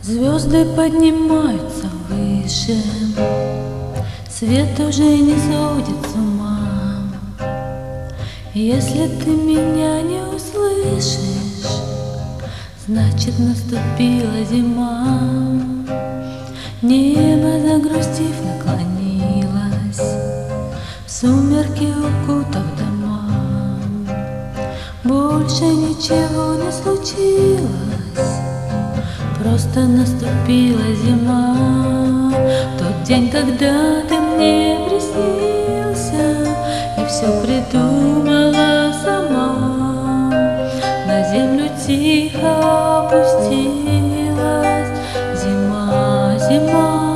Звезды поднимаются выше, свет уже не сводит с ума. Если ты меня не услышишь, значит наступила зима. Небо, загрустив, наклонилось, в сумерки укутав дома. Больше ничего не случилось, просто наступила зима. Тот день, когда ты мне приснился, и все придумала сама. На землю тихо опустилась зима, зима.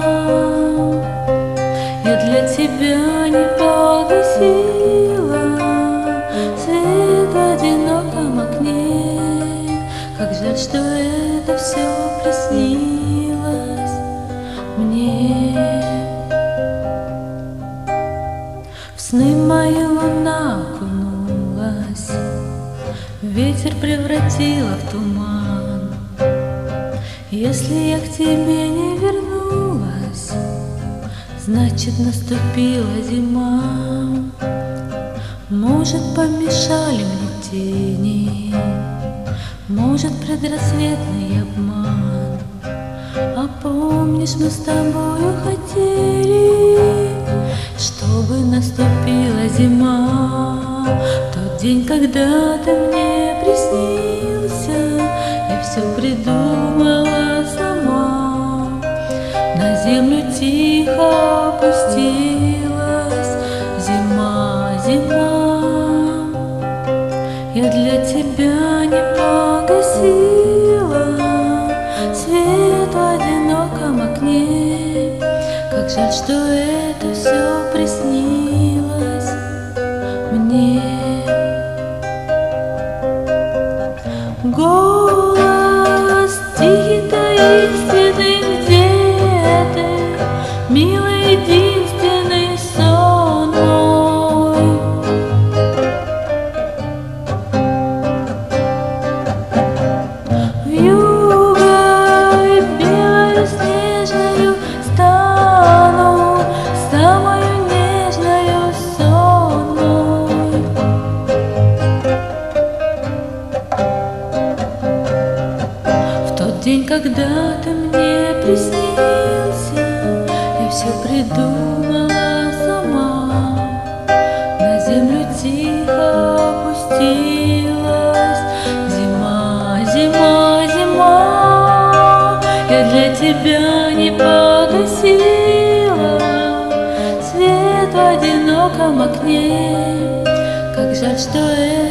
Я для тебя не погасила свет в одиноком окне. Как жаль, что это все приснилось мне. В сны мои луна окунулась, ветер превратила в туман. Если я к тебе не вернулась, значит наступила зима. Может, помешали мне тени, может, предрассветный обман. А помнишь, мы с тобою хотели, чтобы наступила зима. Тот день, когда ты мне приснился, я все придумала сама. На землю тихо опустилась зима, зима. Я для тебя не погасила свет в одиноком окне. Как жаль, что это все приснилось мне. Голос тихий, таинственный, где ты, милый, единственный сон мой. Вьюгой белою снежною стану самою нежною сон мой. В тот день, когда ты мне приснился, я все придумала сама. На землю тихо опустилась зима, зима, зима. Я для тебя не погасила свет в одиноком окне. Как жаль, что это